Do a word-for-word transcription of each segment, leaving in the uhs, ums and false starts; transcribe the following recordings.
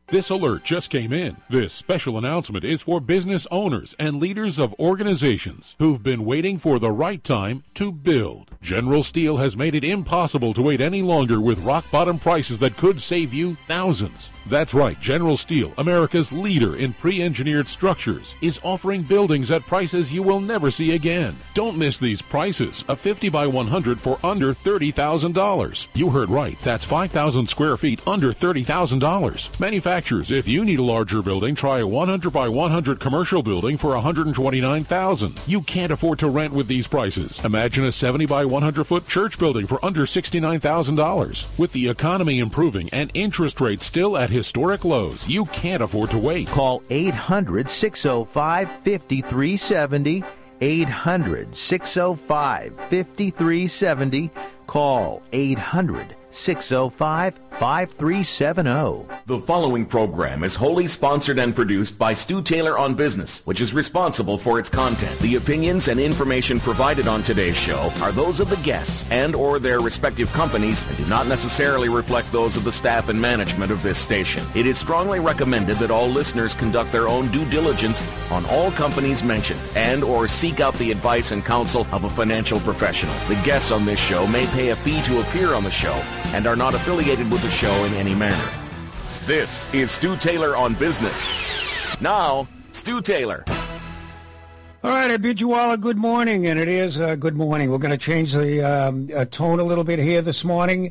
This alert just came in. This special announcement is for business owners and leaders of organizations who've been waiting for the right time to build. General Steel has made it impossible to wait any longer with rock-bottom prices that could save you thousands. That's right, General Steel, America's leader in pre-engineered structures, is offering buildings at prices you will never see again. Don't miss these prices. A fifty by one hundred for under thirty thousand dollars. You heard right. That's five thousand square feet under thirty thousand dollars. Manufacturers, if you need a larger building, try a one hundred by one hundred commercial building for one hundred twenty-nine thousand dollars. You can't afford to rent with these prices. Imagine a seventy by one hundred foot church building for under sixty-nine thousand dollars. With the economy improving and interest rates still at historic lows, you can't afford to wait. Call eight hundred, six oh five, five three seven oh. eight hundred, six oh five, five three seven oh. Call eight hundred, six oh five, five three seven oh. The following program is wholly sponsored and produced by Stu Taylor on Business, which is responsible for its content. The opinions and information provided on today's show are those of the guests and or their respective companies and do not necessarily reflect those of the staff and management of this station. It is strongly recommended that all listeners conduct their own due diligence on all companies mentioned and or seek out the advice and counsel of a financial professional. The guests on this show may pay a fee to appear on the show and are not affiliated with the show in any manner. This is Stu Taylor on Business. Now, Stu Taylor. All right, I bid you all a good morning, and it is a good morning. We're going to change the um, uh, tone a little bit here this morning,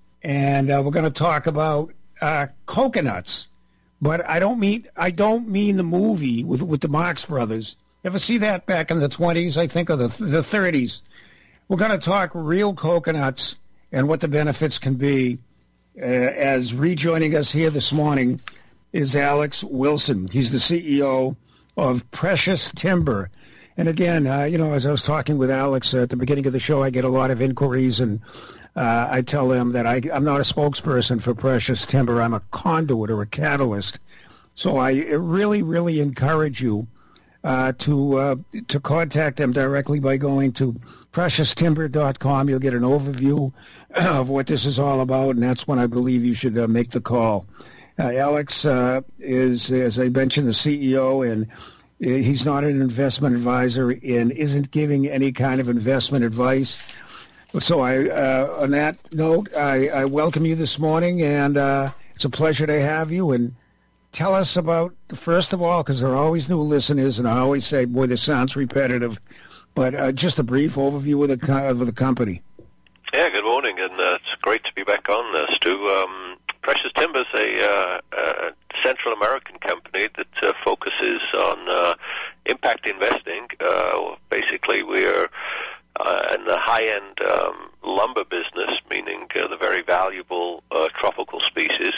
and uh, we're going to talk about uh, coconuts. But I don't mean I don't mean the movie with with the Marx Brothers. Ever see that back in the twenties, I think, or the the thirties? We're going to talk real coconuts and what the benefits can be. Uh, as rejoining us here this morning is Alex Wilson. He's the C E O of Precious Timber. And again, uh, you know, as I was talking with Alex at the beginning of the show, I get a lot of inquiries, and uh, I tell them that I, I'm not a spokesperson for Precious Timber. I'm a conduit or a catalyst. So I really, really encourage you uh, to uh, to contact them directly by going to precious timber dot com. You'll get an overview of what this is all about, and that's when I believe you should uh, make the call. Uh, Alex uh, is, as I mentioned, the C E O, and he's not an investment advisor and isn't giving any kind of investment advice. So I, uh, on that note, I, I welcome you this morning, and uh, it's a pleasure to have you. And tell us about, first of all, because there are always new listeners, and I always say, boy, this sounds repetitive, but uh, just a brief overview of the, of the company. Yeah, good morning, and uh, it's great to be back on, uh, Stu. Um, Precious Timber is a, uh, a Central American company that uh, focuses on uh, impact investing. Uh, basically, we're uh, in the high-end um, lumber business, meaning uh, the very valuable uh, tropical species.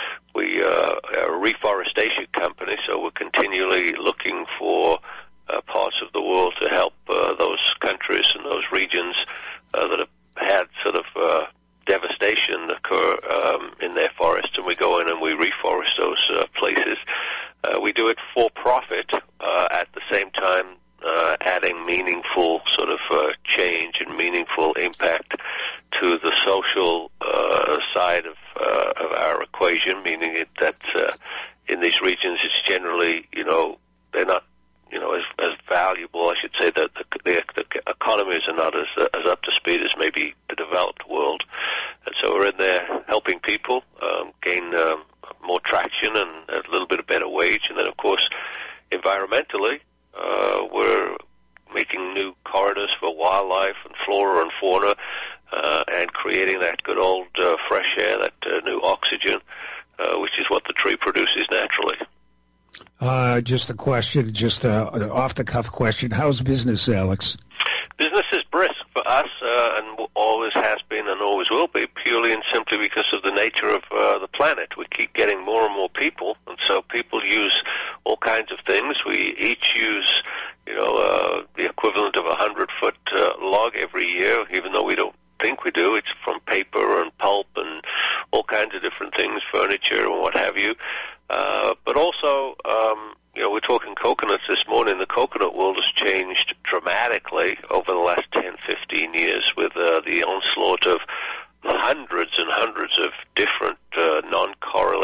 We uh, are a reforestation company, so we're continually looking for uh, parts of the world to help uh, those countries and those regions uh, that have had sort of uh, devastation occur um, in their forests, and we go in and we reforest those uh, places. Uh, we do it for profit, uh, at the same time uh, adding meaningful sort of uh, change and meaningful impact to the social uh, side of, uh, of our equation, meaning it, that uh, in these regions it's generally, you know, they're not you know, as, as valuable, I should say, that the, the, the economies are not as uh, as up to speed as maybe the developed world. And so we're in there helping people um, gain um, more traction and a little bit of better wage. And then, of course, environmentally, uh, we're making new corridors for wildlife and flora and fauna uh, and creating that good old uh, fresh air, that uh, new oxygen, uh, which is what the tree produces naturally. Uh, just a question, just a, an off-the-cuff question. How's business, Alex? Business is brisk for us, uh, and always has been and always will be, purely and simply because of the nature of uh, the planet. We keep getting more and more people, and so people use all kinds of things. We each use, you know, uh, the equivalent of a hundred-foot uh, log every year, even though we don't think we do. It's from paper and pulp and all kinds of different things, furniture and what have you. Uh, but also, um, you know, we're talking coconuts this morning. The coconut world has changed dramatically over the last ten, fifteen years with uh, the onslaught of hundreds and hundreds of different uh, non-correlated industries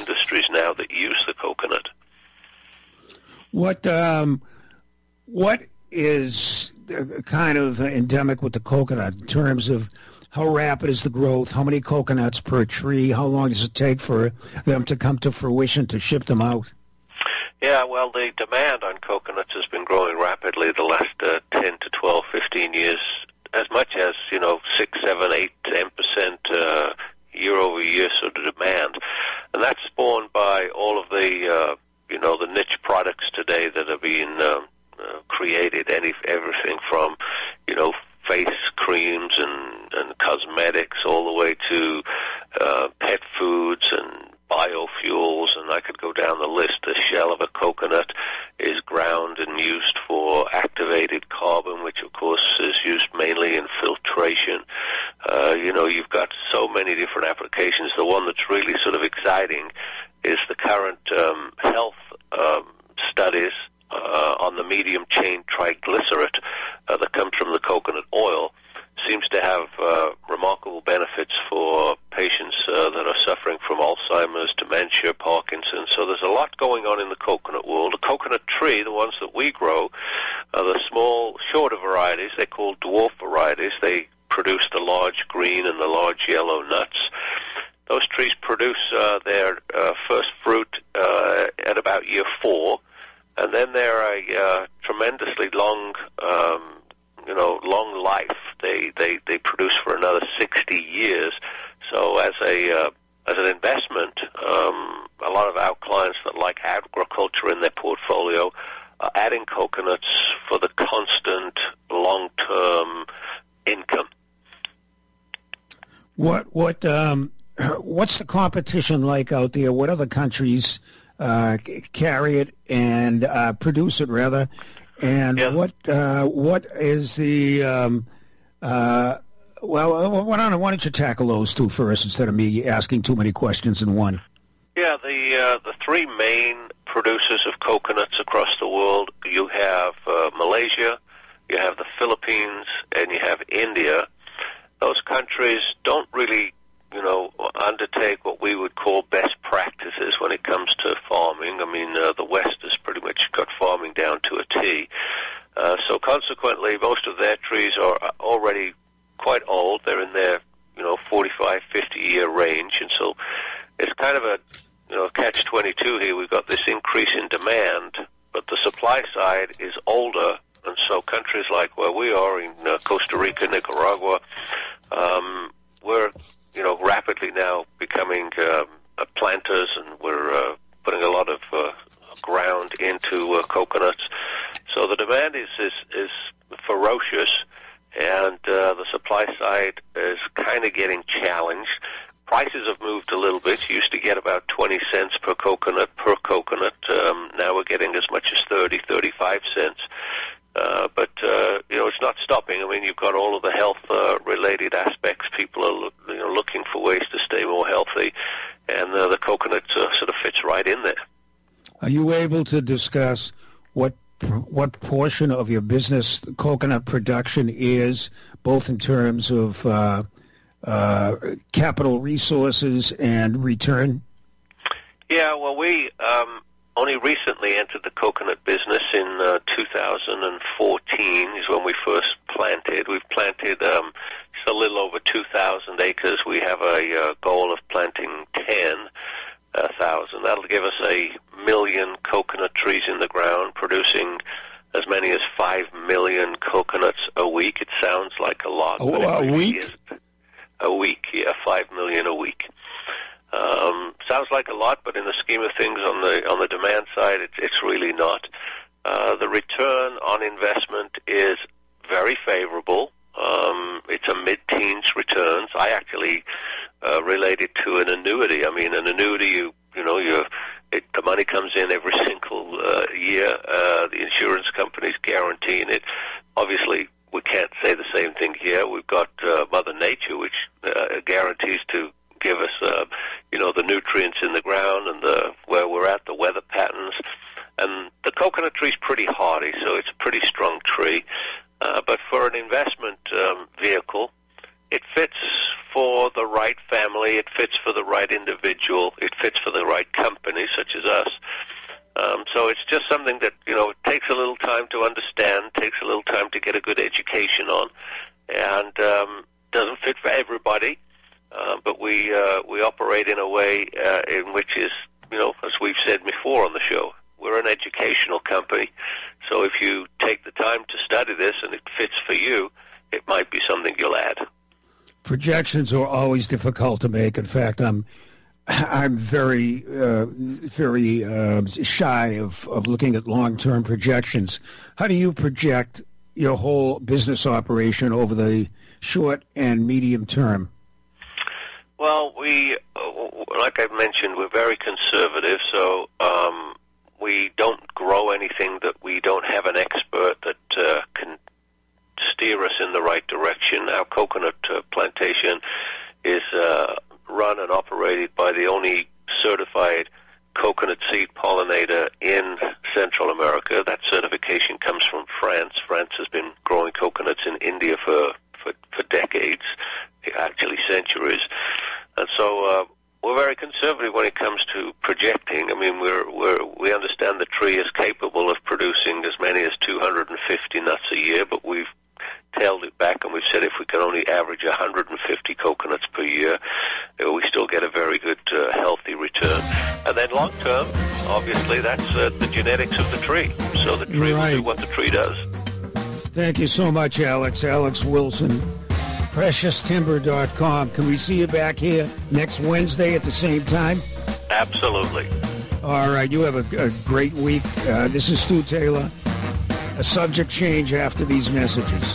industries now that use the coconut. What um, what is kind of endemic with the coconut in terms of how rapid is the growth? How many coconuts per tree? How long does it take for them to come to fruition to ship them out? Yeah, well, the demand on coconuts has been growing rapidly the last uh, ten to twelve, fifteen years, as much as, you know, six, seven, eight, ten percent uh, year over year sort of demand. And that's spawned by all of the, uh, you know, the niche products today that are being um, uh, created, any everything from, you know, face creams and, and cosmetics all the way to uh, pet foods and biofuels, and I could go down the list. The shell of a coconut is ground and used for activated carbon, which of course is used mainly in filtration. Uh, you know, you've got so many different applications. The one that's really sort of exciting is the current um, health um, studies uh, on the medium chain triglyceride uh, that comes from the coconut oil. Seems to have uh, remarkable benefits for patients uh, that are suffering from Alzheimer's, dementia, Parkinson's. So there's a lot going on in the coconut world. The coconut tree, the ones that we grow, are the small, shorter varieties. They're called dwarf varieties. They produce the large green and the large yellow nuts. Those trees produce uh, their uh, first fruit uh, at about year four, and then they're a uh, tremendously long um you know, long life. They, they, they produce for another sixty years. So as a uh, as an investment, um, a lot of our clients that like agriculture in their portfolio are adding coconuts for the constant long-term income. What what um, what's the competition like out there? What other countries uh, carry it and uh, produce it, rather? And yeah. what uh, what is the um, uh, well? Why don't why don't you tackle those two first instead of me asking too many questions in one? Yeah, the uh, the three main producers of coconuts across the world. You have uh, Malaysia, you have the Philippines, and you have India. Those countries don't really, you know, undertake what we would call best practices when it comes to farming. I mean, uh, the West has pretty much got farming down to a T. Uh, so consequently, most of their trees are already quite old. They're in their, you know, forty-five, fifty-year range. And so it's kind of a, you know, catch twenty-two here. We've got this increase in demand, but the supply side is older. And so countries like where we are in uh, Costa Rica, Nicaragua, um, we're you know, rapidly now becoming um, uh, planters, and we're uh, putting a lot of uh, ground into uh, coconuts. So the demand is is, is ferocious, and uh, the supply side is kind of getting challenged. Prices have moved a little bit. You used to get about twenty cents per coconut per coconut. Um, now we're getting as much as thirty, thirty-five cents. Uh, but, uh, you know, it's not stopping. I mean, you've got all of the health-related uh, aspects. People are, you know, looking for ways to stay more healthy, and uh, the coconut uh, sort of fits right in there. Are you able to discuss what what portion of your business coconut production is, both in terms of uh, uh, capital resources and return? Yeah, well, we... Um, only recently entered the coconut business in uh, two thousand fourteen is when we first planted. We've planted um, just a little over two thousand acres. We have a uh, goal of planting ten thousand. That'll give us a million coconut trees in the ground, producing as many as five million coconuts a week. It sounds like a lot. Oh, but it a really week? isn't. A week, yeah, five million a week. Um, sounds like a lot, but in the scheme of things, on the on the demand side, it's, it's really not. Uh, the return on investment is very favorable. Um, it's a mid-teens returns. I actually uh, relate it to an annuity. I mean, an annuity, you you know, you it, the money comes in every single uh, year. Uh, the insurance company's guaranteeing it. Obviously, we can't say the same thing here. We've got uh, Mother Nature, which uh, guarantees to give us, uh, you know, the nutrients in the ground and the where we're at, the weather patterns. And the coconut tree's pretty hardy, so it's a pretty strong tree. Uh, but for an investment um, vehicle, it fits for the right family, it fits for the right individual, it fits for the right company. company such as us. Um, so it's just something that, you know, it takes a little time to understand, takes a little time to get a good education on, and um, doesn't fit for everybody. Uh, but we uh, we operate in a way uh, in which is, you know, as we've said before on the show, we're an educational company. So if you take the time to study this and it fits for you, it might be something you'll add. Projections are always difficult to make. In fact, I'm I'm very uh, very uh, shy of, of looking at long-term projections. How do you project your whole business operation over the short and medium term? Well, we, like I've mentioned, we're very conservative, so um, we don't grow anything that we don't have an expert that uh, can steer us in the right direction. Our coconut uh, plantation is uh, run and operated by the only certified coconut seed pollinator in Central America. That certification comes from France. France has been growing coconuts in India for, for, for decades, actually centuries. And so uh, we're very conservative when it comes to projecting. I mean, we're, we're, we understand the tree is capable of producing as many as two hundred fifty nuts a year, but we've tailed it back and we've said if we can only average one hundred fifty coconuts per year, we still get a very good, uh, healthy return. And then long term, obviously, that's uh, the genetics of the tree. So the tree right. will do what the tree does. Thank you so much, Alex. Alex Wilson, precious timber dot com. Can we see you back here next Wednesday at the same time? Absolutely. All right. You have a, a great week. Uh, this is Stu Taylor. A subject change after these messages.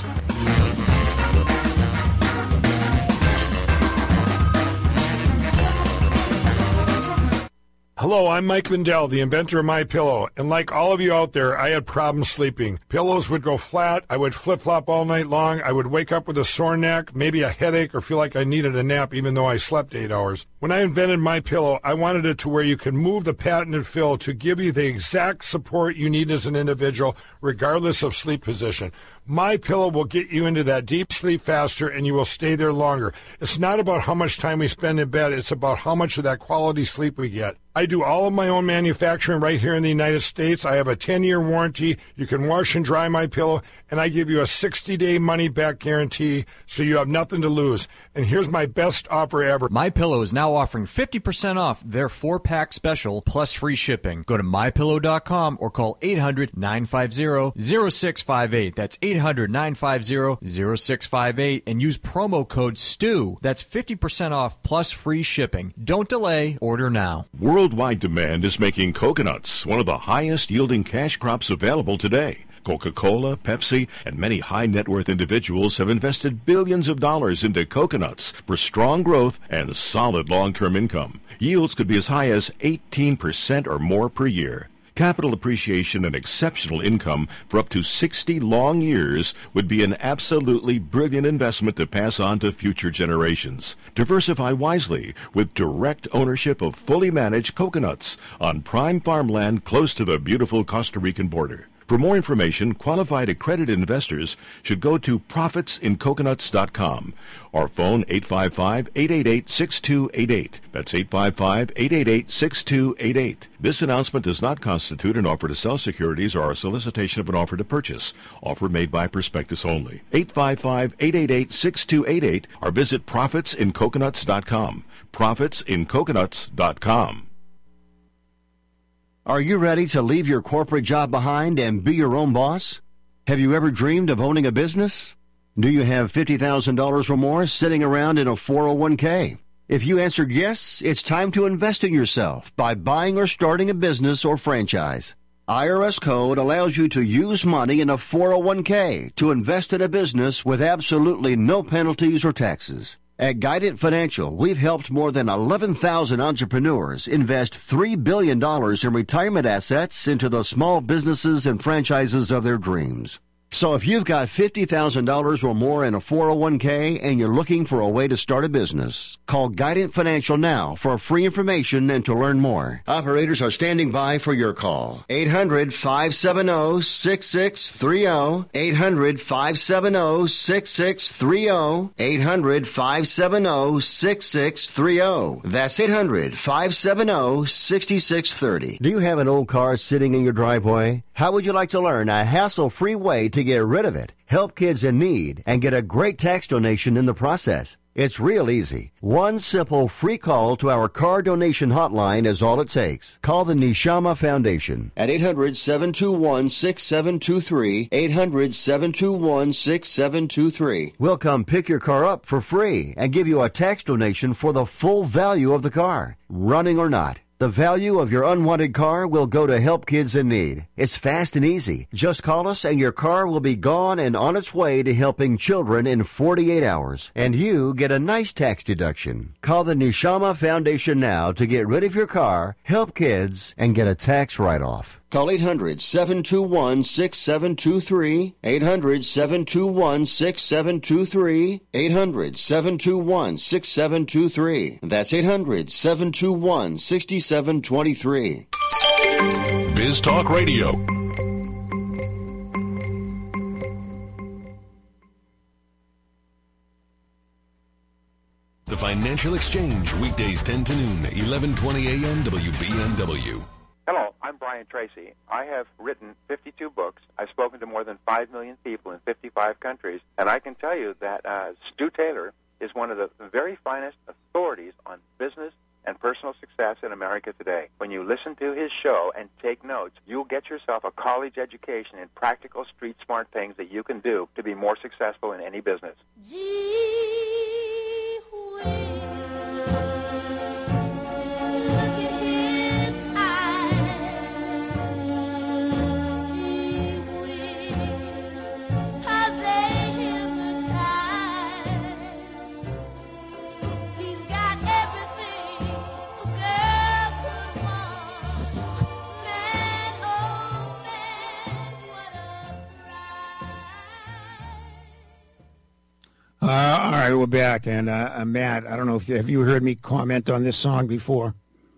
Hello, I'm Mike Lindell, the inventor of MyPillow, and like all of you out there, I had problems sleeping. Pillows would go flat, I would flip-flop all night long, I would wake up with a sore neck, maybe a headache, or feel like I needed a nap even though I slept eight hours. When I invented MyPillow, I wanted it to where you can move the patented fill to give you the exact support you need as an individual, regardless of sleep position. MyPillow will get you into that deep sleep faster, and you will stay there longer. It's not about how much time we spend in bed. It's about how much of that quality sleep we get. I do all of my own manufacturing right here in the United States. I have a ten-year warranty. You can wash and dry MyPillow, and I give you a sixty-day money-back guarantee, so you have nothing to lose. And here's my best offer ever. MyPillow is now offering fifty percent off their four-pack special plus free shipping. Go to my pillow dot com or call eight hundred, nine five zero, zero six five eight. That's eight hundred, nine five zero, zero six five eight and use promo code STU. That's fifty percent off plus free shipping. Don't delay. Order now. Worldwide demand is making coconuts one of the highest yielding cash crops available today. Coca-Cola, Pepsi, and many high-net-worth individuals have invested billions of dollars into coconuts for strong growth and solid long-term income. Yields could be as high as eighteen percent or more per year. Capital appreciation and exceptional income for up to sixty long years would be an absolutely brilliant investment to pass on to future generations. Diversify wisely with direct ownership of fully managed coconuts on prime farmland close to the beautiful Costa Rican border. For more information, qualified accredited investors should go to profits in coconuts dot com or phone eight five five, eight eight eight, six two eight eight. That's eight five five, eight eight eight, six two eight eight. This announcement does not constitute an offer to sell securities or a solicitation of an offer to purchase. Offer made by prospectus only. eight five five, eight eight eight, six two eight eight or visit profits in coconuts dot com. profits in coconuts dot com. Are you ready to leave your corporate job behind and be your own boss? Have you ever dreamed of owning a business? Do you have fifty thousand dollars or more sitting around in a four oh one k? If you answered yes, it's time to invest in yourself by buying or starting a business or franchise. I R S Code allows you to use money in a four oh one k to invest in a business with absolutely no penalties or taxes. At Guidant Financial, we've helped more than eleven thousand entrepreneurs invest three billion dollars in retirement assets into the small businesses and franchises of their dreams. So if you've got fifty thousand dollars or more in a four oh one k and you're looking for a way to start a business, call Guidant Financial now for free information and to learn more. Operators are standing by for your call. eight hundred, five seven zero, six six three zero. eight hundred, five seven zero, six six three zero. eight hundred, five seven zero, six six three zero. That's eight hundred, five seven zero, six six three zero. Do you have an old car sitting in your driveway? How would you like to learn a hassle-free way to get rid of it, help kids in need, and get a great tax donation in the process? It's real easy. One simple free call to our car donation hotline is all it takes. Call the Neshama Foundation at eight hundred, seven two one, six seven two three, eight hundred, seven two one, six seven two three. We'll come pick your car up for free and give you a tax donation for the full value of the car, running or not. The value of your unwanted car will go to help kids in need. It's fast and easy. Just call us and your car will be gone and on its way to helping children in forty-eight hours. And you get a nice tax deduction. Call the Neshama Foundation now to get rid of your car, help kids, and get a tax write-off. Call eight hundred, seven two one, six seven two three, eight hundred, seven two one, six seven two three, eight hundred, seven two one, six seven two three. That's eight hundred, seven two one, six seven two three. Biz Talk Radio. The Financial Exchange, weekdays ten to noon, eleven twenty a m W B N W. Hello, I'm Brian Tracy. I have written fifty-two books. I've spoken to more than five million people in fifty-five countries, and I can tell you that uh, Stu Taylor is one of the very finest authorities on business and personal success in America today. When you listen to his show and take notes, you'll get yourself a college education in practical, street-smart things that you can do to be more successful in any business. Gee whiz. Uh, all right, we're back, and uh, uh, Matt, I don't know if have you heard me comment on this song before?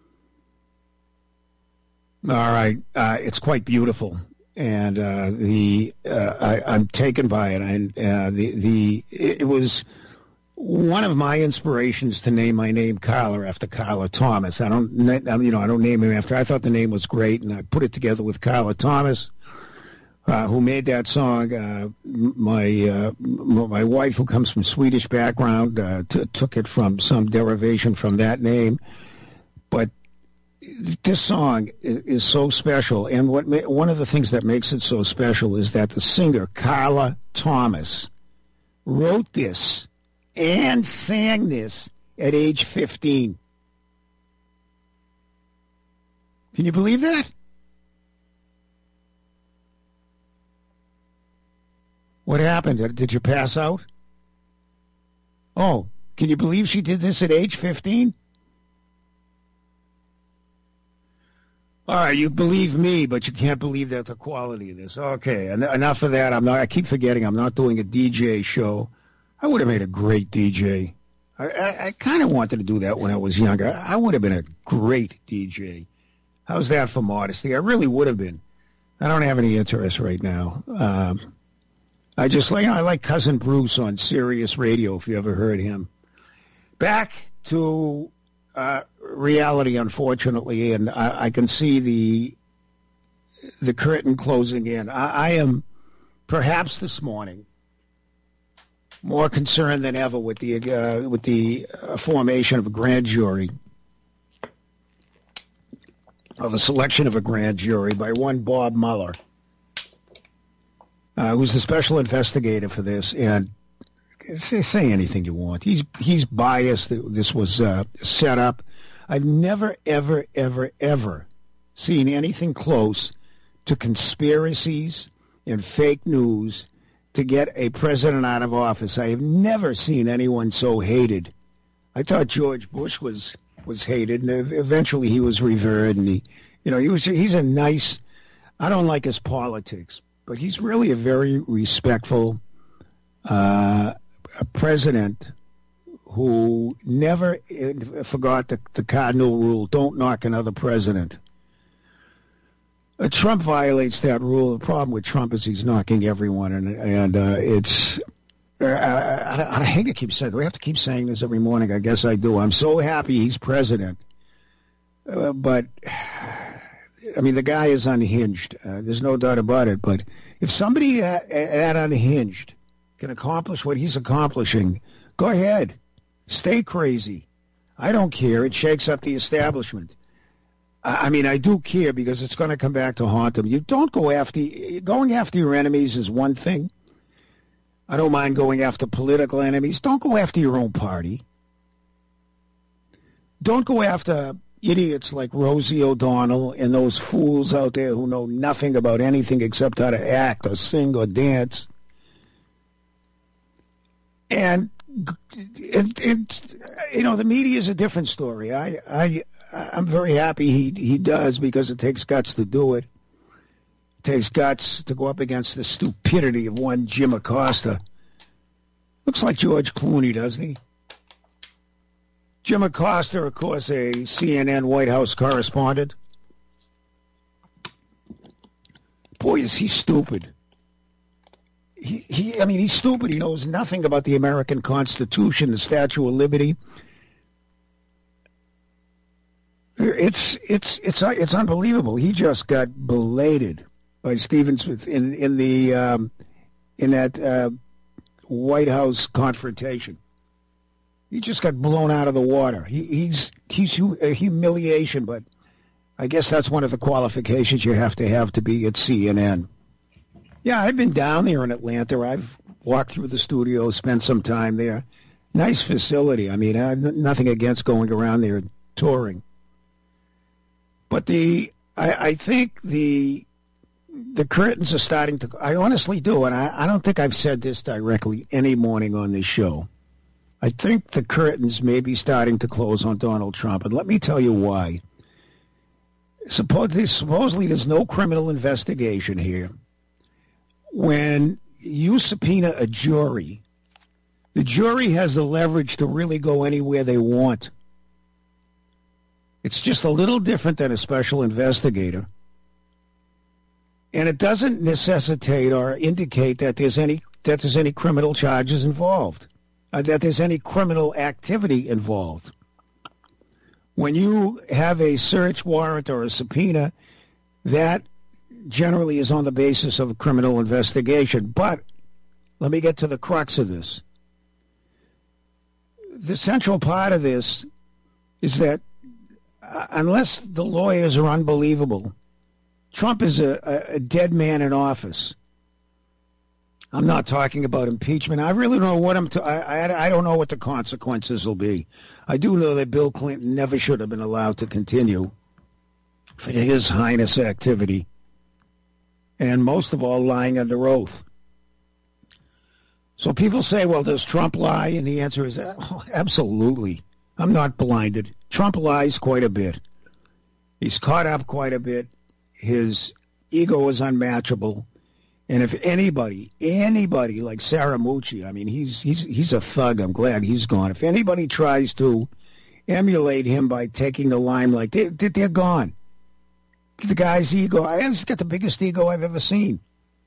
All right, uh, it's quite beautiful, and uh, the uh, I, I'm taken by it. And uh, the the it was one of my inspirations to name my name Carla after Carla Thomas. I don't, you know, I don't name him after. I thought the name was great, and I put it together with Carla Thomas. Uh, who made that song? Uh, my uh, my wife, who comes from Swedish background, uh, t- took it from some derivation from that name. But this song is, is so special, and what ma- one of the things that makes it so special is that the singer Carla Thomas wrote this and sang this at age fifteen. Can you believe that? What happened? Did you pass out? Oh, can you believe she did this at age fifteen? All right, you believe me, but you can't believe that the quality of this. Okay, en- enough of that. I'm not. I keep forgetting I'm not doing a D J show. I would have made a great D J. I, I, I kind of wanted to do that when I was younger. I would have been a great D J. How's that for modesty? I really would have been. I don't have any interest right now. Um, I just like, I like Cousin Bruce on Sirius Radio, if you ever heard him. Back to uh, reality, unfortunately, and I, I can see the the curtain closing in. I, I am, perhaps this morning, more concerned than ever with the uh, with the uh, formation of a grand jury, of a selection of a grand jury by one Bob Mueller. Uh, who's the special investigator for this, and say, say anything you want. He's he's biased. This was uh, set up. I've never, ever, ever, ever seen anything close to conspiracies and fake news to get a president out of office. I have never seen anyone so hated. I thought George Bush was was hated, and eventually he was revered. And he, you know, he was he's a nice. I don't like his politics. but he's really a very respectful uh, a president who never forgot the, the cardinal rule, don't knock another president. Uh, Trump violates that rule. The problem with Trump is he's knocking everyone, and, and uh, it's... Uh, I, I, I hate to keep saying, do we have to keep saying this every morning? I guess I do. I'm so happy he's president. Uh, but, I mean, the guy is unhinged. Uh, there's no doubt about it. But if somebody that, that unhinged can accomplish what he's accomplishing, go ahead. Stay crazy. I don't care. It shakes up the establishment. I, I mean, I do care because it's going to come back to haunt them. You don't go after, going after your enemies is one thing. I don't mind going after political enemies. Don't go after your own party. Don't go after idiots like Rosie O'Donnell and those fools out there who know nothing about anything except how to act or sing or dance. And it, it, you know, the media is a different story. I, I, I'm very happy he he does because it takes guts to do it. It takes guts to go up against the stupidity of one Jim Acosta. Looks like George Clooney, doesn't he? Jim Acosta, of course, a C N N White House correspondent. Boy, is he stupid. He, he, I mean, he's stupid. He knows nothing about the American Constitution, the Statue of Liberty. It's it's it's it's unbelievable. He just got belated by Stephen Smith in in the um, in that uh, White House confrontation. He just got blown out of the water. He, he's he's a humiliation, but I guess that's one of the qualifications you have to have to be at C N N. Yeah, I've been down there in Atlanta. I've walked through the studio, spent some time there. Nice facility. I mean, I have nothing against going around there and touring. But the I, I think the the curtains are starting to. I honestly do, and I, I don't think I've said this directly any morning on this show. I think the curtains may be starting to close on Donald Trump, and let me tell you why. Supposedly, supposedly there's no criminal investigation here. When you subpoena a jury, the jury has the leverage to really go anywhere they want. It's just a little different than a special investigator. And it doesn't necessitate or indicate that there's any that there's any criminal charges involved, uh, that there's any criminal activity involved. When you have a search warrant or a subpoena, that generally is on the basis of a criminal investigation. But let me get to the crux of this. The central part of this is that uh, unless the lawyers are unbelievable, Trump is a, a, a dead man in office. I'm not talking about impeachment. I really don't know what I'm. T- I, I I don't know what the consequences will be. I do know that Bill Clinton never should have been allowed to continue for his heinous activity, and most of all, lying under oath. So people say, well, does Trump lie? And the answer is, oh, absolutely. I'm not blinded. Trump lies quite a bit. He's caught up quite a bit. His ego is unmatchable. And if anybody, anybody like Scaramucci, I mean, he's he's he's a thug. I'm glad he's gone. If anybody tries to emulate him by taking the limelight, they, they're gone. The guy's ego, he's got the biggest ego I've ever seen.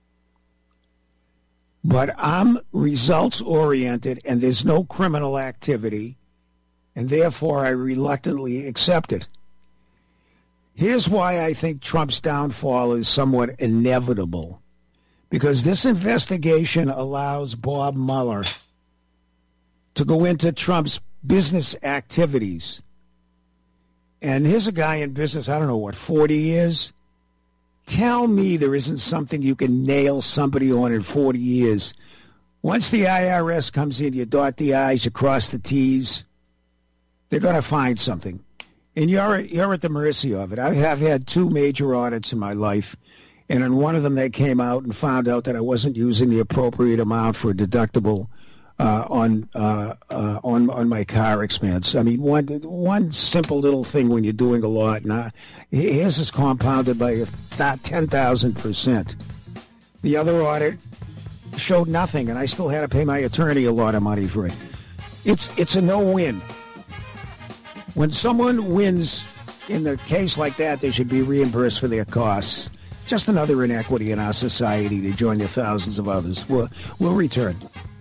But I'm results-oriented, and there's no criminal activity, and therefore I reluctantly accept it. Here's why I think Trump's downfall is somewhat inevitable. Because this investigation allows Bob Mueller to go into Trump's business activities. And here's a guy in business, I don't know, what, forty years? Tell me there isn't something you can nail somebody on in forty years. Once the I R S comes in, you dot the I's, you cross the T's, they're going to find something. And you're, you're at the mercy of it. I have had two major audits in my life. And in one of them, they came out and found out that I wasn't using the appropriate amount for a deductible uh, on uh, uh, on on my car expense. I mean, one one simple little thing when you're doing a lot. And I, his is compounded by ten thousand percent. The other audit showed nothing, and I still had to pay my attorney a lot of money for it. It's it's a no-win. When someone wins in a case like that, they should be reimbursed for their costs. Just another inequity in our society to join the thousands of others. We'll, we'll return.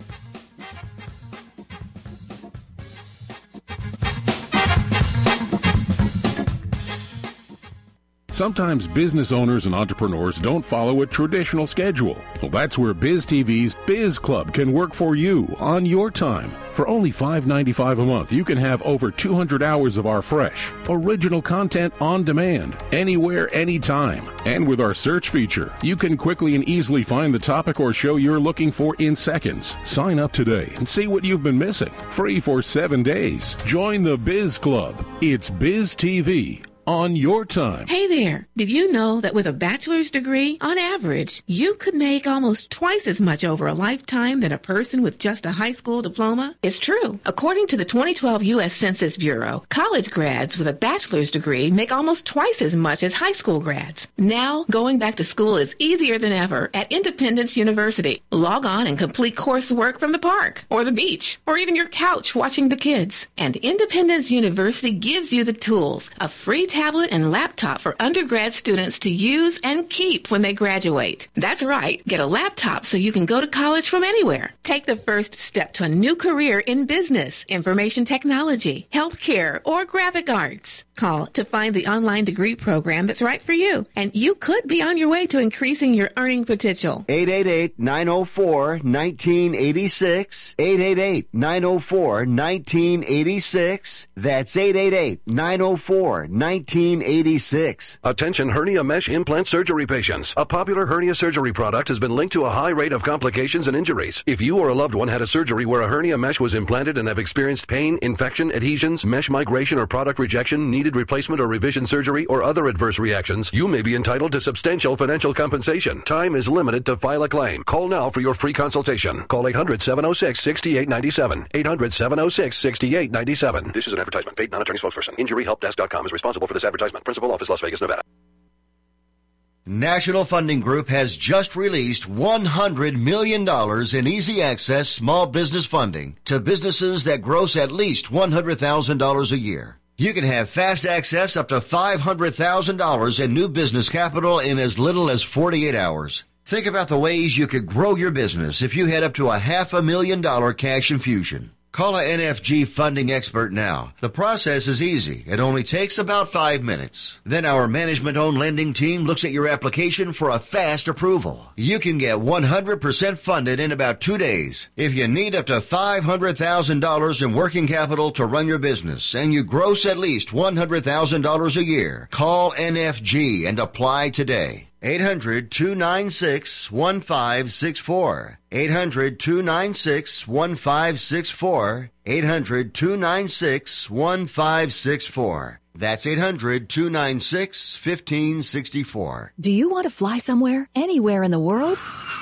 Sometimes business owners and entrepreneurs don't follow a traditional schedule. Well, that's where BizTV's Biz Club can work for you on your time. For only five dollars and ninety-five cents a month, you can have over two hundred hours of our fresh, original content on demand, anywhere, anytime. And with our search feature, you can quickly and easily find the topic or show you're looking for in seconds. Sign up today and see what you've been missing. Free for seven days. Join the Biz Club. It's BizTV. On your time. Hey there. Did you know that with a bachelor's degree, on average, you could make almost twice as much over a lifetime than a person with just a high school diploma? It's true. According to the twenty twelve U S Census Bureau, college grads with a bachelor's degree make almost twice as much as high school grads. Now, going back to school is easier than ever at Independence University. Log on and complete coursework from the park or the beach or even your couch watching the kids. And Independence University gives you the tools, a free tablet and laptop for undergrad students to use and keep when they graduate. That's right. Get a laptop so you can go to college from anywhere. Take the first step to a new career in business, information technology, healthcare, or graphic arts. Call to find the online degree program that's right for you, and you could be on your way to increasing your earning potential. eight eight eight, nine oh four, one nine eight six. eight eight eight, nine oh four, one nine eight six. That's eight eight eight, nine oh four, one nine eight six. Attention hernia mesh implant surgery patients. A popular hernia surgery product has been linked to a high rate of complications and injuries. If you or a loved one had a surgery where a hernia mesh was implanted and have experienced pain, infection, adhesions, mesh migration, or product rejection, needed replacement or revision surgery, or other adverse reactions, you may be entitled to substantial financial compensation. Time is limited to file a claim. Call now for your free consultation. Call eight hundred, seven oh six, six eight nine seven. eight hundred, seven oh six, six eight nine seven. This is an advertisement. Paid non-attorney spokesperson. injury help desk dot com is responsible for this advertisement. Principal office, Las Vegas, Nevada. National Funding Group has just released one hundred million dollars in easy access small business funding to businesses that gross at least one hundred thousand dollars a year. You can have fast access up to five hundred thousand dollars in new business capital in as little as forty-eight hours. Think about the ways you could grow your business if you had up to a half a million dollar cash infusion. Call a N F G funding expert now. The process is easy. It only takes about five minutes. Then our management-owned lending team looks at your application for a fast approval. You can get one hundred percent funded in about two days. If you need up to five hundred thousand dollars in working capital to run your business and you gross at least one hundred thousand dollars a year, call N F G and apply today. eight hundred, two nine six, one five six four. eight hundred, two nine six, one five six four. eight hundred, two nine six, one five six four. That's eight hundred, two nine six, one five six four. Do you want to fly somewhere, anywhere in the world?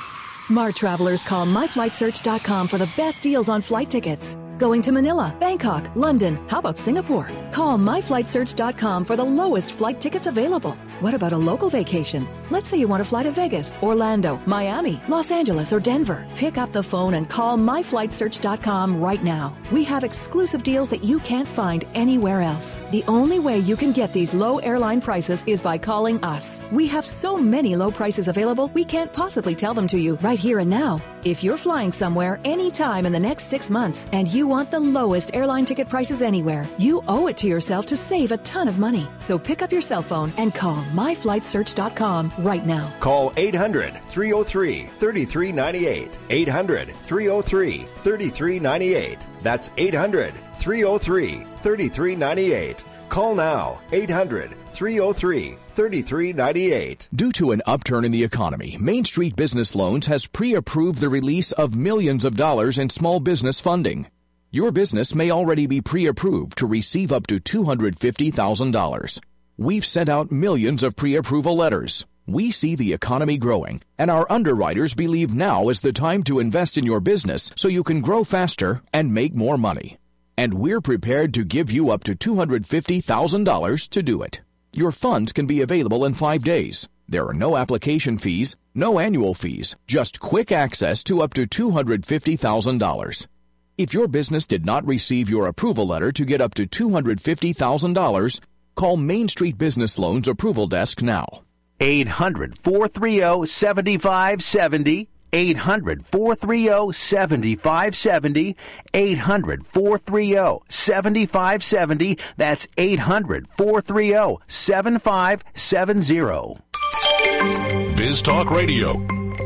Smart travelers call my flight search dot com for the best deals on flight tickets. Going to Manila, Bangkok, London, how about Singapore? Call my flight search dot com for the lowest flight tickets available. What about a local vacation? Let's say you want to fly to Vegas, Orlando, Miami, Los Angeles, or Denver. Pick up the phone and call my flight search dot com right now. We have exclusive deals that you can't find anywhere else. The only way you can get these low airline prices is by calling us. We have so many low prices available, we can't possibly tell them to you right here and now. If you're flying somewhere anytime in the next six months and you want the lowest airline ticket prices anywhere, you owe it to yourself to save a ton of money. So pick up your cell phone and call my flight search dot com right now. Call eight hundred, three oh three, three three nine eight. eight hundred, three oh three, three three nine eight. That's eight hundred, three oh three, three three nine eight. Call now. eight hundred, three oh three, three three nine eight. Due to an upturn in the economy, Main Street Business Loans has pre-approved the release of millions of dollars in small business funding. Your business may already be pre-approved to receive up to two hundred fifty thousand dollars. We've sent out millions of pre-approval letters. We see the economy growing, and our underwriters believe now is the time to invest in your business so you can grow faster and make more money. And we're prepared to give you up to two hundred fifty thousand dollars to do it. Your funds can be available in five days. There are no application fees, no annual fees, just quick access to up to two hundred fifty thousand dollars. If your business did not receive your approval letter to get up to two hundred fifty thousand dollars, call Main Street Business Loans Approval Desk now. eight hundred, four three zero, seven five seven zero. eight hundred, four three zero, seven five seven zero. eight hundred, four three zero, seven five seven zero. That's eight hundred, four three zero, seven five seven zero. Biz Talk Radio.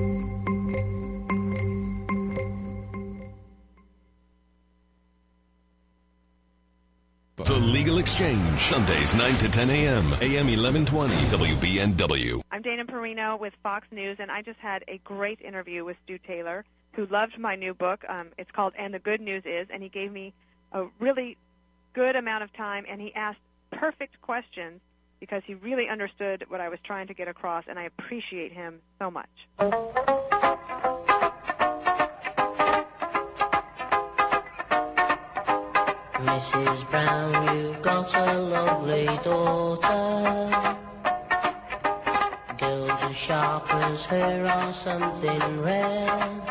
The Legal Exchange, Sundays nine to ten a.m., A M eleven twenty, W B N W. I'm Dana Perino with Fox News, and I just had a great interview with Stu Taylor, who loved my new book. Um, it's called And the Good News Is, and he gave me a really good amount of time, and he asked perfect questions because he really understood what I was trying to get across, and I appreciate him so much. Missus Brown, you've got a lovely daughter. Girls as sharp as her are something rare.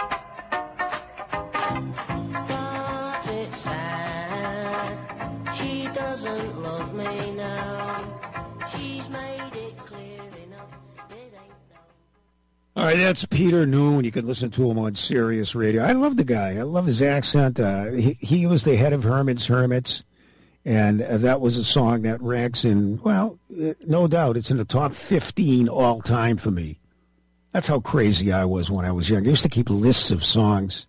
But it's sad, she doesn't love me now. She's made it clear enough, it ain't no... All right, that's Peter Noon. You can listen to him on Sirius Radio. I love the guy. I love his accent. Uh, he, he was the head of Herman's Hermits, and uh, that was a song that ranks in, well, uh, no doubt, it's in the top fifteen all-time for me. That's how crazy I was when I was young. I used to keep lists of songs.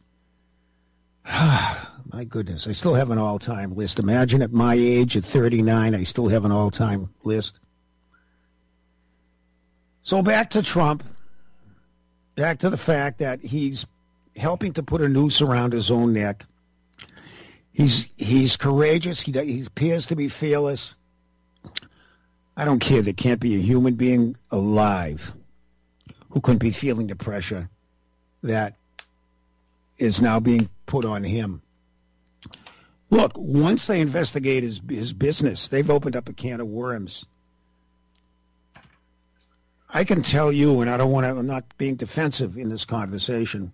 My goodness, I still have an all-time list. Imagine at my age, at thirty-nine, I still have an all-time list. So back to Trump. Back to the fact that he's helping to put a noose around his own neck. He's he's courageous. He, he appears to be fearless. I don't care. There can't be a human being alive who couldn't be feeling the pressure that is now being put on him. Look, once they investigate his his business, they've opened up a can of worms. I can tell you, and I don't want to, I'm not being defensive in this conversation.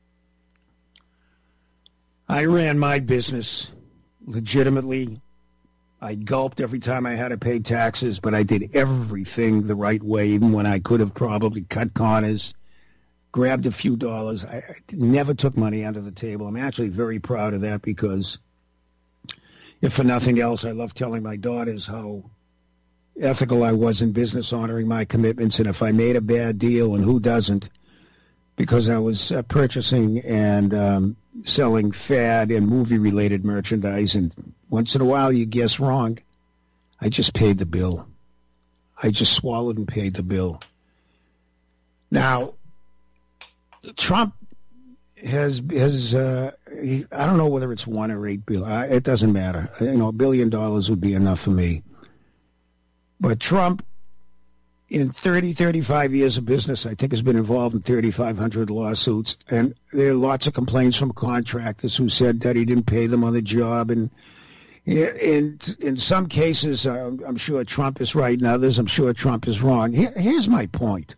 I ran my business legitimately. I gulped every time I had to pay taxes, but I did everything the right way, even when I could have probably cut corners, grabbed a few dollars. I, I never took money under the table. I'm actually very proud of that because, if for nothing else, I love telling my daughters how ethical I was in business, honoring my commitments, and if I made a bad deal, and who doesn't, because I was uh, purchasing and um, selling fad and movie-related merchandise, and once in a while you guess wrong, I just paid the bill. I just swallowed and paid the bill. Now, Trump has, has uh, he, I don't know whether it's one or eight billion. Uh, it doesn't matter. You know, a billion dollars would be enough for me. But Trump, in thirty, thirty-five years of business, I think has been involved in thirty-five hundred lawsuits. And there are lots of complaints from contractors who said that he didn't pay them on the job. And in, in some cases, uh, I'm sure Trump is right. In others, I'm sure Trump is wrong. Here, here's my point.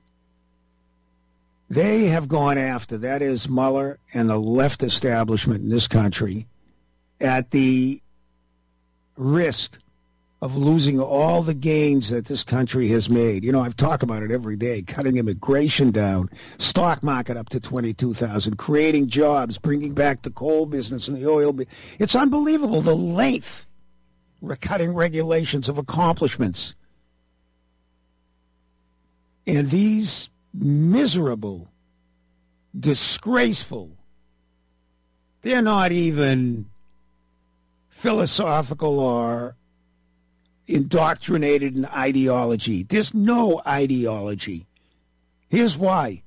They have gone after, that is Mueller and the left establishment in this country, at the risk of losing all the gains that this country has made. You know, I've talked about it every day, cutting immigration down, stock market up to twenty-two thousand, creating jobs, bringing back the coal business and the oil business. It's unbelievable, the length, cutting regulations of accomplishments. And these miserable, disgraceful, they're not even philosophical or indoctrinated in ideology. There's no ideology. Here's why.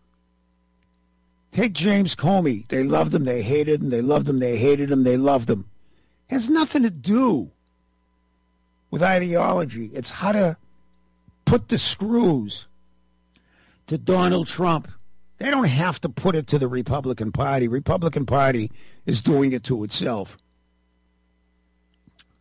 Take James Comey. They loved him, they hated him, they loved him, they hated him, they loved him. It has nothing to do with ideology. It's how to put the screws to Donald Trump. They don't have to put it to the Republican Party. Republican Party is doing it to itself.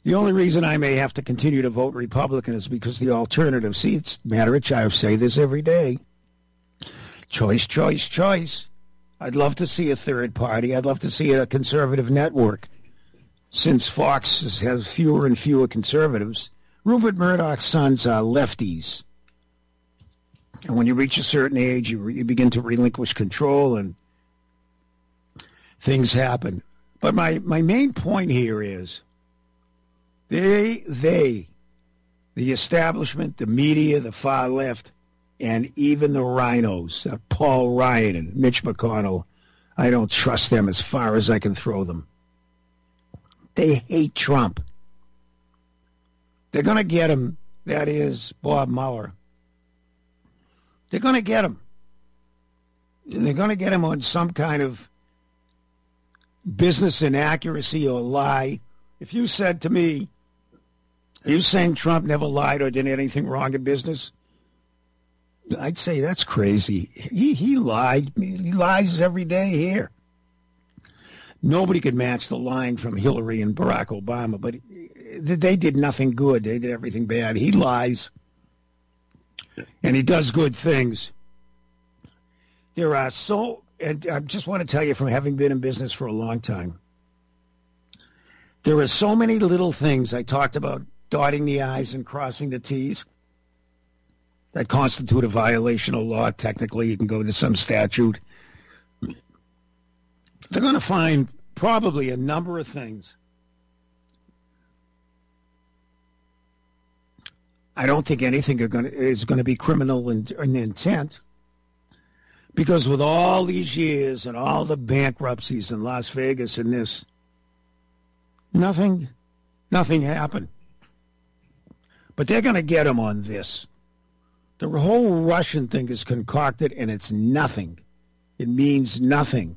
The only reason I may have to continue to vote Republican is because the alternative seats matter. Which I say this every day. Choice, choice, choice. I'd love to see a third party. I'd love to see a conservative network. Since Fox has fewer and fewer conservatives, Rupert Murdoch's sons are lefties. And when you reach a certain age, you, you begin to relinquish control and things happen. But my, my main point here is they, they, the establishment, the media, the far left, and even the rhinos, uh, Paul Ryan and Mitch McConnell, I don't trust them as far as I can throw them. They hate Trump. They're going to get him, that is, Bob Mueller. They're going to get him. And they're going to get him on some kind of business inaccuracy or lie. If you said to me, are you saying Trump never lied or did anything wrong in business? I'd say that's crazy. He he lied. He lies every day here. Nobody could match the lying from Hillary and Barack Obama, but they did nothing good. They did everything bad. He lies, and he does good things. There are so, and I just want to tell you from having been in business for a long time, there are so many little things. I talked about dotting the I's and crossing the T's that constitute a violation of law. Technically, you can go to some statute. They're going to find probably a number of things. I don't think anything are going to, is going to be criminal in, in intent, because with all these years and all the bankruptcies in Las Vegas and this, nothing, nothing happened. But they're going to get him on this. The whole Russian thing is concocted, and it's nothing. It means nothing.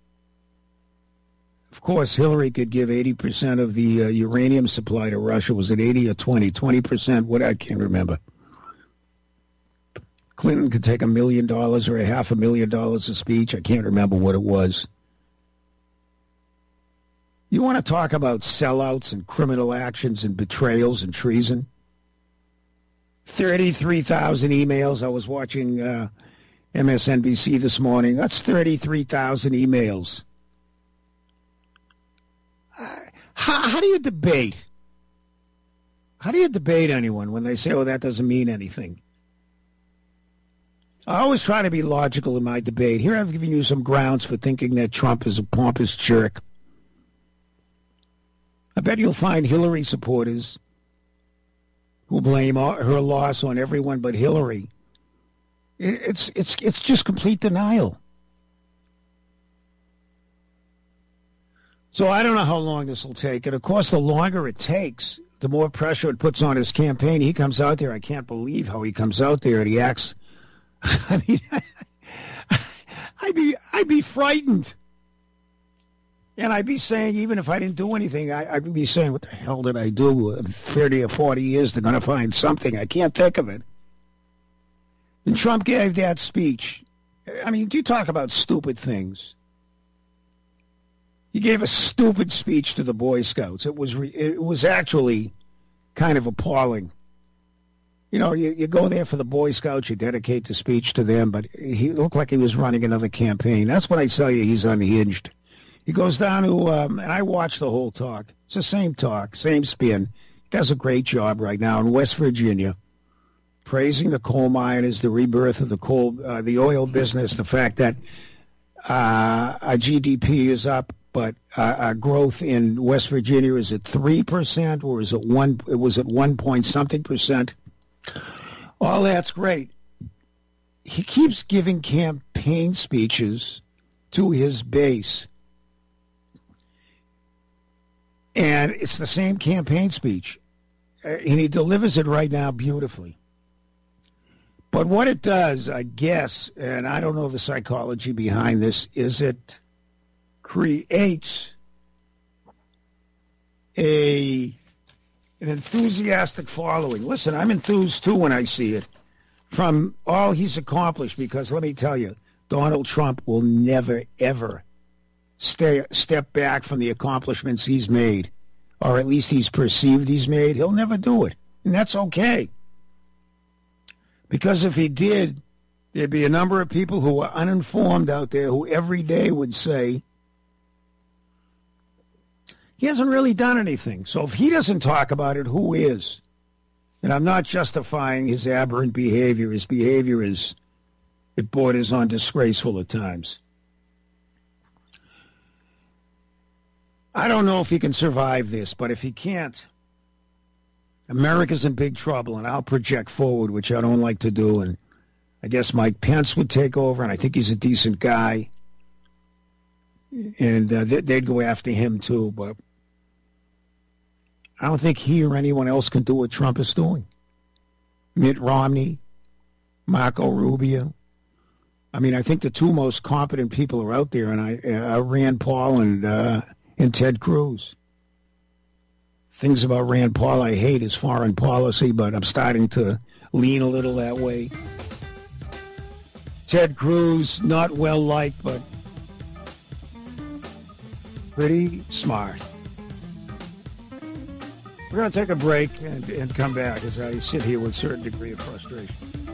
Of course, Hillary could give eighty percent of the uh, uranium supply to Russia. Was it eighty or twenty? twenty percent? What? I can't remember. Clinton could take a million dollars or a half a million dollars a speech. I can't remember what it was. You want to talk about sellouts and criminal actions and betrayals and treason? thirty-three thousand emails. I was watching uh, M S N B C this morning. That's thirty-three thousand emails. How, how do you debate? How do you debate anyone when they say, oh, that doesn't mean anything? I always try to be logical in my debate. Here I've given you some grounds for thinking that Trump is a pompous jerk. I bet you'll find Hillary supporters who blame her loss on everyone but Hillary. It's it's it's just complete denial. So I don't know how long this will take. And, of course, the longer it takes, the more pressure it puts on his campaign. He comes out there. I can't believe how he comes out there and he acts. I mean, I'd be, I'd be frightened. And I'd be saying, even if I didn't do anything, I, I'd be saying, what the hell did I do? In thirty or forty years, they're going to find something. I can't think of it. And Trump gave that speech. I mean, do you talk about stupid things? He gave a stupid speech to the Boy Scouts. It was it was actually kind of appalling. You know, you, you go there for the Boy Scouts, you dedicate the speech to them, but he looked like he was running another campaign. That's when I tell you he's unhinged. He goes down to, um, and I watched the whole talk. It's the same talk, same spin. He does a great job right now in West Virginia, praising the coal miners, the rebirth of the coal, uh, the oil business, the fact that uh, our G D P is up. But uh, our growth in West Virginia is at three percent, or is it one? It was at one point something percent. All that's great. He keeps giving campaign speeches to his base, and it's the same campaign speech, and he delivers it right now beautifully. But what it does, I guess, and I don't know the psychology behind this, is it creates a an enthusiastic following. Listen, I'm enthused too when I see it from all he's accomplished, because let me tell you, Donald Trump will never, ever stay, step back from the accomplishments he's made. or at least he's perceived he's made, he'll never do it. And that's okay. Because if he did, there'd be a number of people who are uninformed out there who every day would say, he hasn't really done anything. So if he doesn't talk about it, who is? And I'm not justifying his aberrant behavior. His behavior is, it borders on disgraceful at times. I don't know if he can survive this, but if he can't, America's in big trouble, and I'll project forward, which I don't like to do, and I guess Mike Pence would take over, and I think he's a decent guy, and uh, they'd go after him too, but I don't think he or anyone else can do what Trump is doing. Mitt Romney, Marco Rubio. I mean, I think the two most competent people are out there, and I uh, Rand Paul and uh, and Ted Cruz. Things about Rand Paul I hate, his foreign policy, but I'm starting to lean a little that way. Ted Cruz, not well liked, but pretty smart. We're going to take a break and, and come back as I sit here with a certain degree of frustration.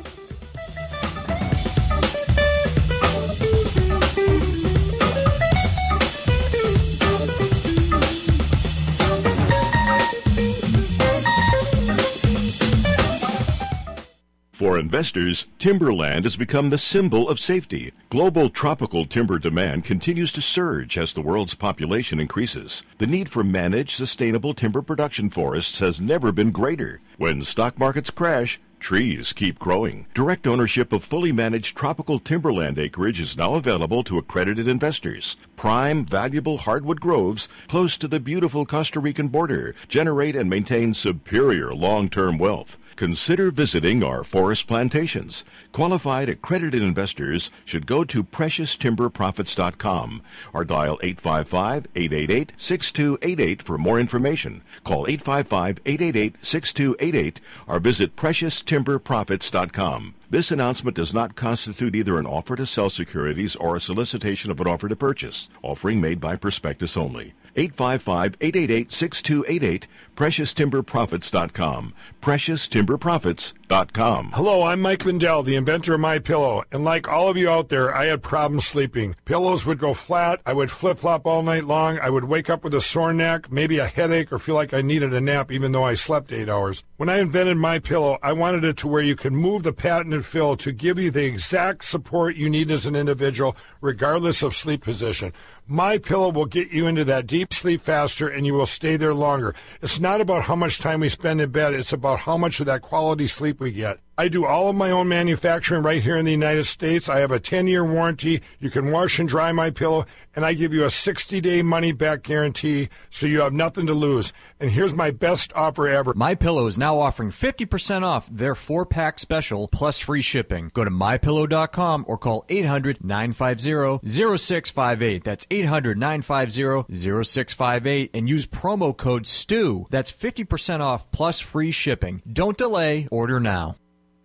For investors, timberland has become the symbol of safety. Global tropical timber demand continues to surge as the world's population increases. The need for managed, sustainable timber production forests has never been greater. When stock markets crash, trees keep growing. Direct ownership of fully managed tropical timberland acreage is now available to accredited investors. Prime, valuable hardwood groves close to the beautiful Costa Rican border generate and maintain superior long-term wealth. Consider visiting our forest plantations. Qualified accredited investors should go to precious timber profits dot com or dial eight five five, eight eight eight, six two eight eight for more information. Call eight five five, eight eight eight, six two eight eight or visit precious timber profits dot com. This announcement does not constitute either an offer to sell securities or a solicitation of an offer to purchase. Offering made by prospectus only. eight five five, eight eight eight, six two eight eight, precious timber profits dot com. precious timber profits dot com. Hello, I'm Mike Lindell, the inventor of MyPillow, and like all of you out there, I had problems sleeping. Pillows would go flat, I would flip-flop all night long, I would wake up with a sore neck, maybe a headache, or feel like I needed a nap even though I slept eight hours. When I invented MyPillow, I wanted it to where you can move the patented fill to give you the exact support you need as an individual, regardless of sleep position. MyPillow will get you into that deep sleep faster, and you will stay there longer. It's not about how much time we spend in bed, it's about how much of that quality sleep we get. I do all of my own manufacturing right here in the United States. I have a ten-year warranty. You can wash and dry my pillow, and I give you a sixty-day money-back guarantee, so you have nothing to lose. And here's my best offer ever. MyPillow is now offering fifty percent off their four-pack special plus free shipping. Go to my pillow dot com or call eight hundred, nine five zero, zero six five eight. That's eight hundred, nine five zero, zero six five eight and use promo code STEW. That's fifty percent off plus free shipping. Don't delay. Order now.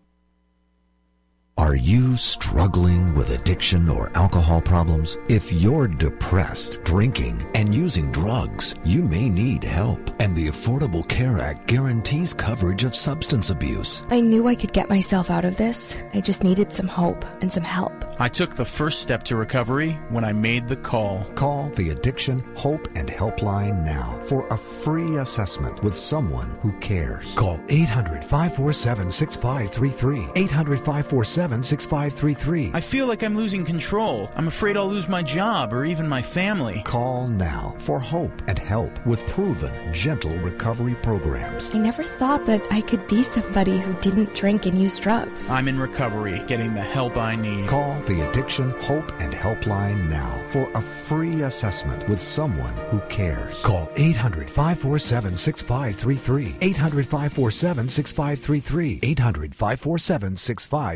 Are you struggling with addiction or alcohol problems? If you're depressed, drinking, and using drugs, you may need help. And the Affordable Care Act guarantees coverage of substance abuse. I knew I could get myself out of this. I just needed some hope and some help. I took the first step to recovery when I made the call. Call the Addiction, Hope, and Helpline now for a free assessment with someone who cares. Call eight hundred, five four seven, six five three three. eight hundred, five four seven, six five three three. I feel like I'm losing control. I'm afraid I'll lose my job or even my family. Call now for hope and help with proven, gentle recovery programs. I never thought that I could be somebody who didn't drink and use drugs. I'm in recovery, getting the help I need. Call the Addiction, Hope, and Helpline now for a free assessment with someone who cares. Call eight hundred, five four seven, six five three three. eight hundred, five four seven, six five three three. eight hundred, five four seven, six five three three.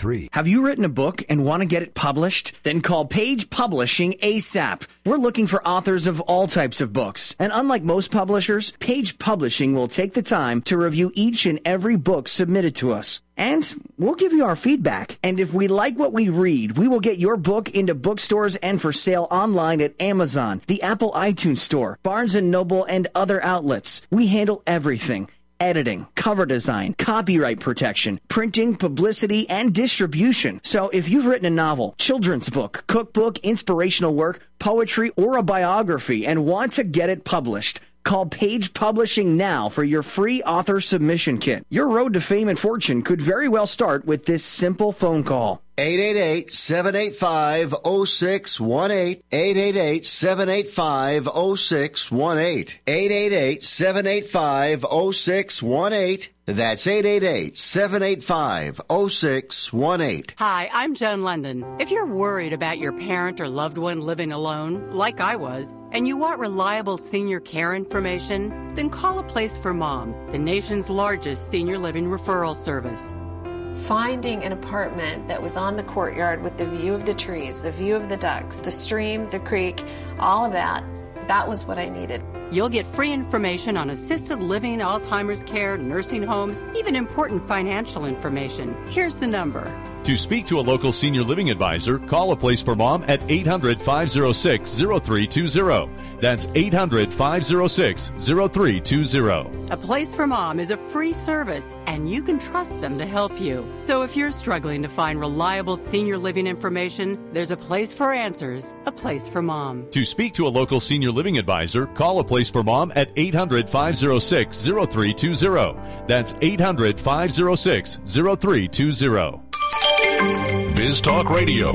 three. Have you written a book and want to get it published? Then call Page Publishing ASAP. We're looking for authors of all types of books. And unlike most publishers, Page Publishing will take the time to review each and every book submitted to us. And we'll give you our feedback. And if we like what we read, we will get your book into bookstores and for sale online at Amazon, the Apple iTunes Store, Barnes and Noble, and other outlets. We handle everything. Editing, cover design, copyright protection, printing, publicity, and distribution. So if you've written a novel, children's book, cookbook, inspirational work, poetry, or a biography and want to get it published, call Page Publishing now for your free author submission kit. Your road to fame and fortune could very well start with this simple phone call. eight eight eight, seven eight five, zero six one eight. eight eight eight, seven eight five, zero six one eight. eight eight eight, seven eight five, zero six one eight. That's eight eight eight, seven eight five, zero six one eight. Hi, I'm Joan London. If you're worried about your parent or loved one living alone, like I was, and you want reliable senior care information, then call A Place for Mom, the nation's largest senior living referral service. Finding an apartment that was on the courtyard with the view of the trees, the view of the ducks, the stream, the creek, all of that, that was what I needed. You'll get free information on assisted living, Alzheimer's care, nursing homes, even important financial information. Here's the number. To speak to a local senior living advisor, call A Place for Mom at eight hundred, five oh six, oh three two oh. That's eight hundred, five oh six, oh three two oh. A Place for Mom is a free service, and you can trust them to help you. So if you're struggling to find reliable senior living information, there's a place for answers, A Place for Mom. To speak to a local senior living advisor, call A Place for Mom at eight hundred, five oh six, oh three two oh. That's eight hundred, five oh six, oh three two oh. Biz Talk Radio.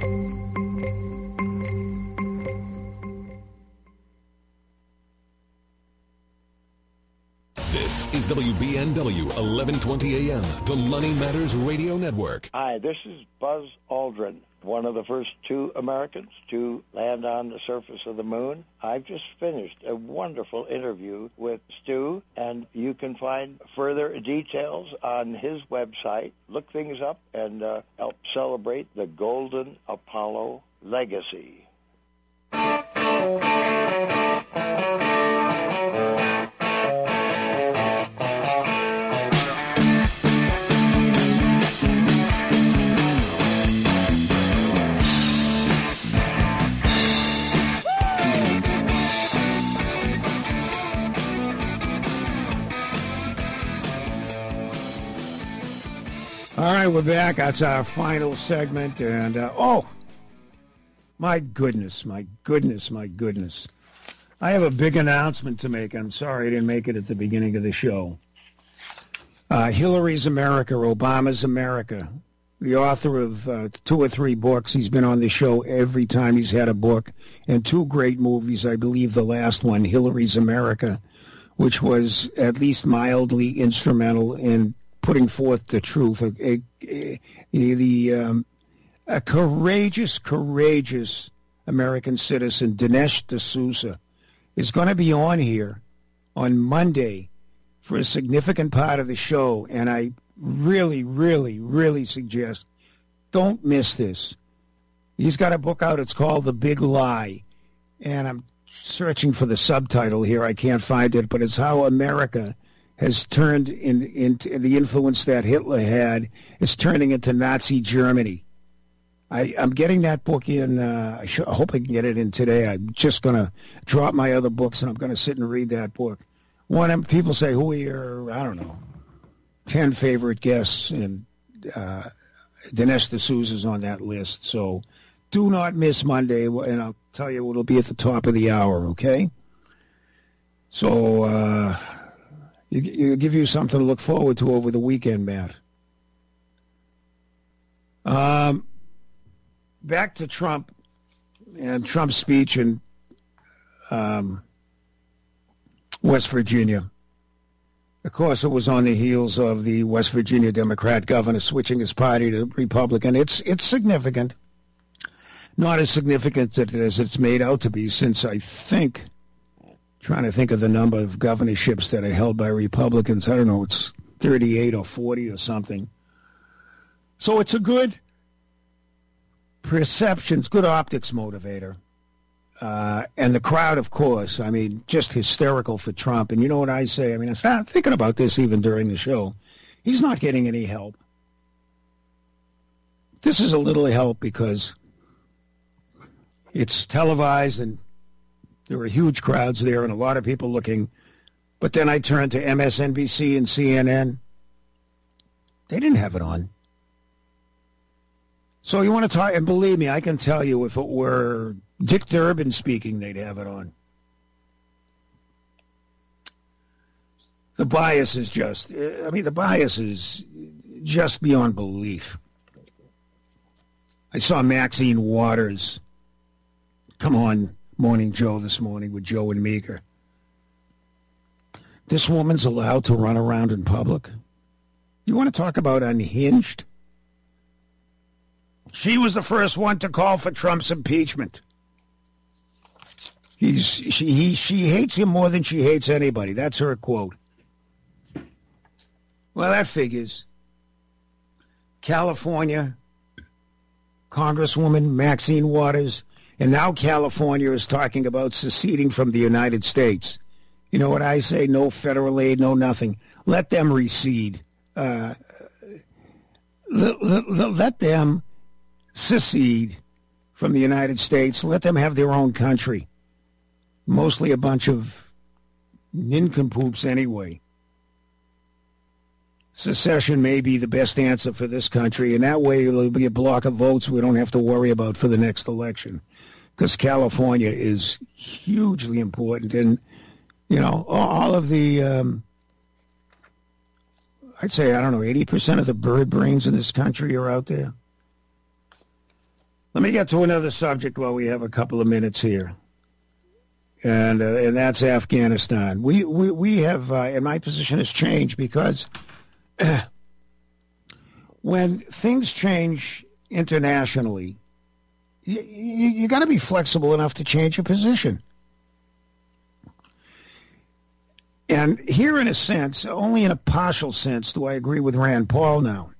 This is W B N W, eleven twenty A M, the Money Matters Radio Network. Hi, this is Buzz Aldrin, one of the first two Americans to land on the surface of the moon. I've just finished a wonderful interview with Stu, and you can find further details on his website. Look things up and uh, help celebrate the Golden Apollo legacy. All right, we're back. That's our final segment. And, uh, oh, my goodness, my goodness, my goodness. I have a big announcement to make. I'm sorry I didn't make it at the beginning of the show. Uh, Hillary's America, Obama's America, the author of uh, two or three books. He's been on the show every time he's had a book, and two great movies. I believe the last one, Hillary's America, which was at least mildly instrumental in putting forth the truth. A, a, a, the um, a courageous, courageous American citizen, Dinesh D'Souza, is going to be on here on Monday for a significant part of the show, and I really, really, really suggest don't miss this. He's got a book out. It's called The Big Lie, and I'm searching for the subtitle here. I can't find it, but it's how America has turned in, into the influence that Hitler had is turning into Nazi Germany. I, I'm getting that book in. Uh, I, should, I hope I can get it in today. I'm just going to drop my other books, and I'm going to sit and read that book. One, people say, who are your, I don't know, ten favorite guests, and uh, Dinesh D'Souza is on that list. So do not miss Monday, and I'll tell you it'll be at the top of the hour, okay? So, uh... You, you give you something to look forward to over the weekend, Matt. Um, back to Trump and Trump's speech in um, West Virginia. Of course, it was on the heels of the West Virginia Democrat governor switching his party to Republican. It's it's significant. Not as significant as it's made out to be, since I think... Trying to think of the number of governorships that are held by Republicans. I don't know, it's thirty-eight or forty or something. So it's a good perceptions, good optics motivator. Uh, and the crowd, of course, I mean, just hysterical for Trump. And you know what I say? I mean, I started thinking about this even during the show. He's not getting any help. This is a little help because it's televised and there were huge crowds there and a lot of people looking. But then I turned to M S N B C and C N N. They didn't have it on. So you want to talk, and believe me, I can tell you if it were Dick Durbin speaking, they'd have it on. The bias is just, I mean, the bias is just beyond belief. I saw Maxine Waters come on Morning Joe this morning with Joe and Meeker. This woman's allowed to run around in public. You want to talk about unhinged? She was the first one to call for Trump's impeachment. He's she he she hates him more than she hates anybody. That's her quote. Well, that figures. California, Congresswoman Maxine Waters, and now California is talking about seceding from the United States. You know what I say? No federal aid, no nothing. Let them recede. Uh, let, let, let them secede from the United States. Let them have their own country. Mostly a bunch of nincompoops anyway. Secession may be the best answer for this country, and that way there'll be a block of votes we don't have to worry about for the next election, because California is hugely important. And, you know, all of the, um, I'd say, I don't know, eighty percent of the bird brains in this country are out there. Let me get to another subject while we have a couple of minutes here. And uh, and that's Afghanistan. We we, we have, uh, and my position has changed because when things change internationally, you, you, you got to be flexible enough to change your position. And here, in a sense, only in a partial sense, do I agree with Rand Paul now.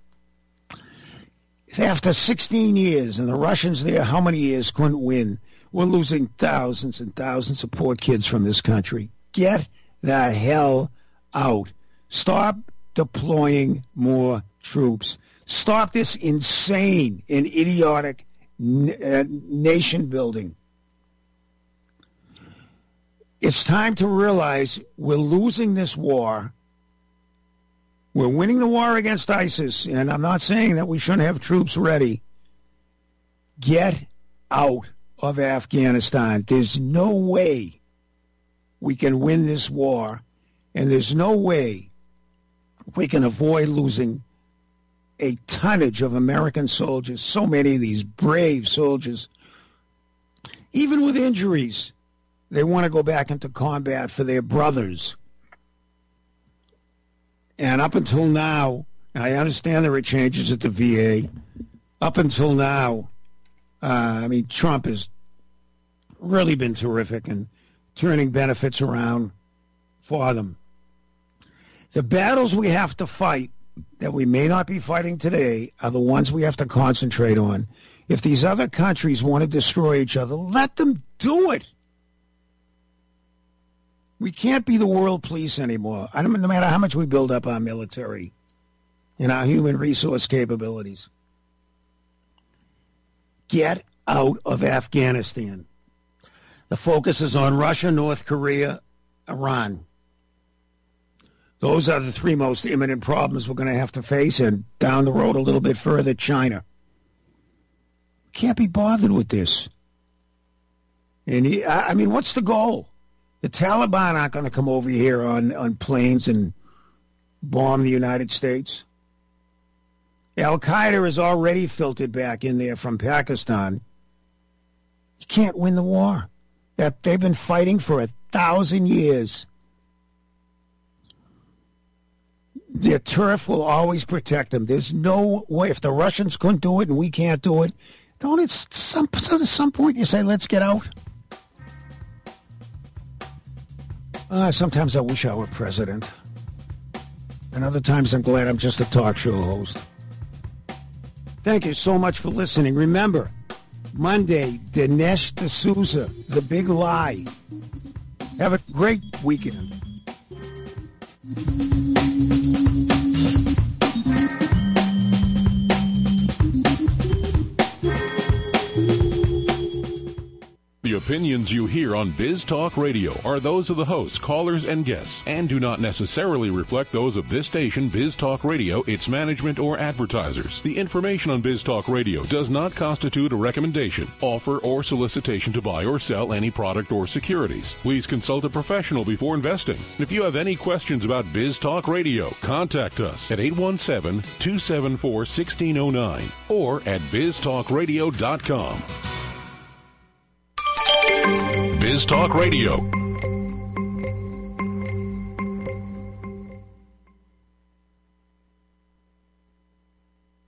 After sixteen years, and the Russians there, how many years, couldn't win? We're losing thousands and thousands of poor kids from this country. Get the hell out. Stop deploying more troops. Stop this insane and idiotic uh, nation building. It's time to realize we're losing this war. We're winning the war against ISIS, and I'm not saying that we shouldn't have troops ready. Get out of Afghanistan. There's no way we can win this war, and there's no way we can avoid losing a tonnage of American soldiers, so many of these brave soldiers. Even with injuries, they want to go back into combat for their brothers. And up until now, and I understand there are changes at the V A, up until now, uh, I mean, Trump has really been terrific in turning benefits around for them. The battles we have to fight that we may not be fighting today are the ones we have to concentrate on. If these other countries want to destroy each other, let them do it. We can't be the world police anymore. I don't, no matter how much we build up our military and our human resource capabilities. Get out of Afghanistan. The focus is on Russia, North Korea, Iran. Those are the three most imminent problems we're going to have to face, and down the road a little bit further, China. Can't be bothered with this. And he, I mean, what's the goal? The Taliban aren't going to come over here on, on planes and bomb the United States. Al-Qaeda is already filtered back in there from Pakistan. You can't win the war. That they've been fighting for a thousand years. Their turf will always protect them. There's no way. If the Russians couldn't do it and we can't do it, don't it some, so at some point you say, let's get out? Uh, sometimes I wish I were president. And other times I'm glad I'm just a talk show host. Thank you so much for listening. Remember, Monday, Dinesh D'Souza, The Big Lie. Have a great weekend. The opinions you hear on Biz Talk Radio are those of the hosts, callers, and guests, and do not necessarily reflect those of this station, Biz Talk Radio, its management, or advertisers. The information on Biz Talk Radio does not constitute a recommendation, offer, or solicitation to buy or sell any product or securities. Please consult a professional before investing. If you have any questions about Biz Talk Radio, contact us at eight one seven, two seven four, one six zero nine or at biz talk radio dot com. Biz Talk Radio.